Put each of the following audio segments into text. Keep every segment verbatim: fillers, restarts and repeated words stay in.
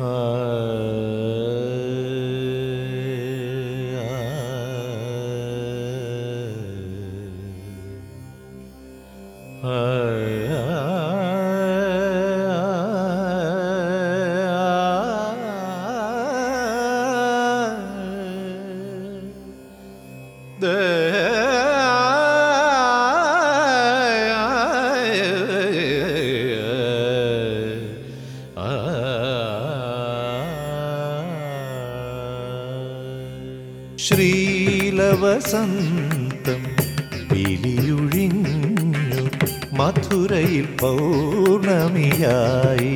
ശ്രീലവസന്തം പിലിയുഴിഞ്ഞു മധുരയിൽ പൗർണമിയായി.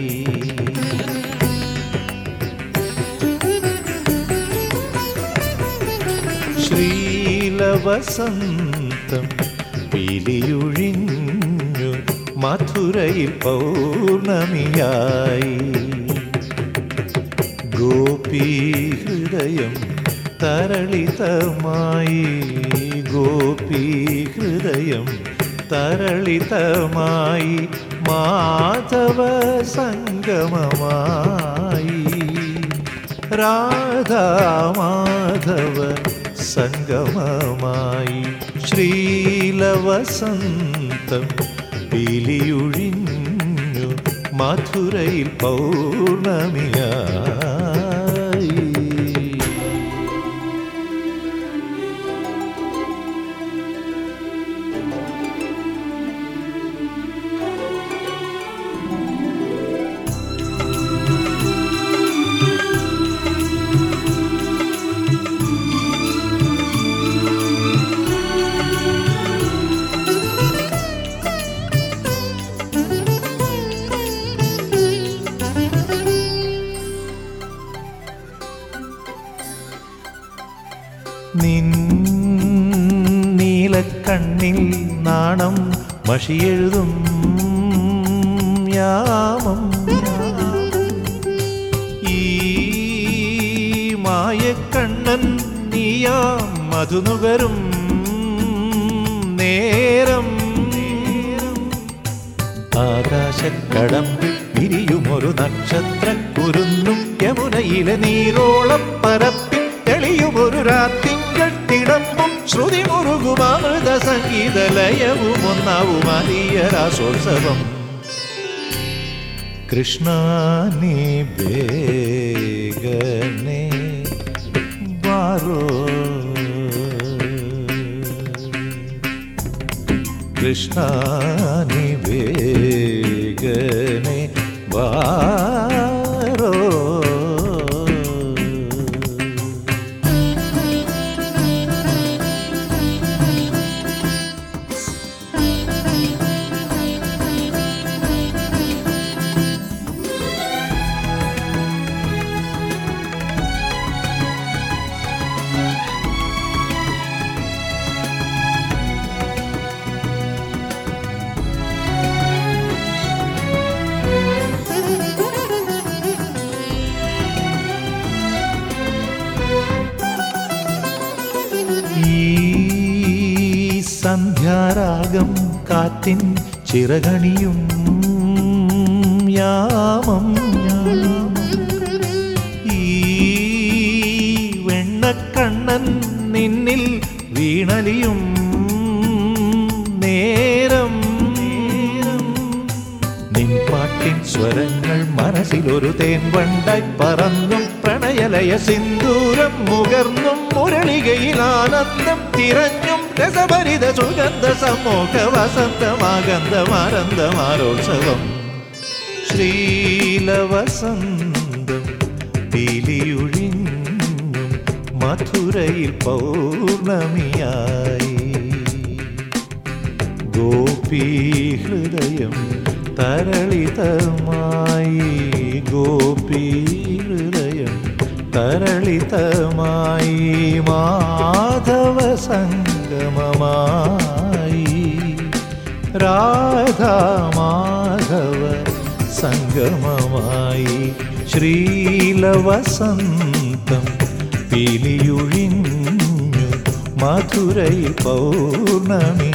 ശ്രീലവസന്തം പിലിയുഴിഞ്ഞു മധുരയിൽ പൗർണമിയായി. ഗോപീഹൃദയം തരളിതമായി, ഗോപീഹൃദയം തരളിതമായി, മാധവ സംഗമമായി. രാധാ മാധവ സംഗമമായി. ശ്രീലവസന്തം പിലിയുഴിഞ്ഞു മധുരയിൽ പൗർണമിയായി. നിൻ നീലക്കണ്ണിൽ നാണം മഷിയെഴുതും യാമം. ഈ മായക്കണ്ണൻ നീയാം മധുനുകരും നേരം. ആകാശക്കടമ്പിൽ വിരിയുമൊരു നക്ഷത്രക്കുരുന്നും യമുനയിലെ നീരോളപ്പരപ്പിൽ തെളിയുമൊരു രാത്തിങ്കൾ തിടമ്പും ശ്രുതി മുറുകും അമൃത സംഗീത ലയവും ഒന്നാവും ആലിയ രാസോത്സവം. കൃഷ്ണ നീ വേഗനേ വാരോ, കൃഷ്ണ നീ വേഗനേ വാരോ. സന്ധ്യാരാഗം കാറ്റിൻ ചിറകണിയും യാമം. ഈ വെണ്ണക്കണ്ണൻ നിന്നിൽ വീണലിയും നേരം. നിൻ പാട്ടിൻ സ്വരങ്ങൾ മനസ്സിലൊരു തേൻവണ്ടായി പറന്നും പ്രണയലയ സിന്ദൂരം മുകർന്നും മുരളികയിൽ ആനന്ദം തിരഞ്ഞും രസഭരിത സുഗന്ധ സമോഹ വസന്തമാഗന്ധമാനന്ദമാരോത്സവം. ശ്രീലവസന്തം പിലിയുഴിഞ്ഞും മധുരയിൽ പൗർണമിയായി. ഗോപീഹൃദയം തരളിതമായി, ഗോപീഹൃദയം തരളിതമായി, മാധവ സംഗമമായി. രാധാ മാധവ സംഗമമായി. ശ്രീലവസന്തം പിലിയുഴിഞ്ഞു മധുരയിൽ പൗർണമി.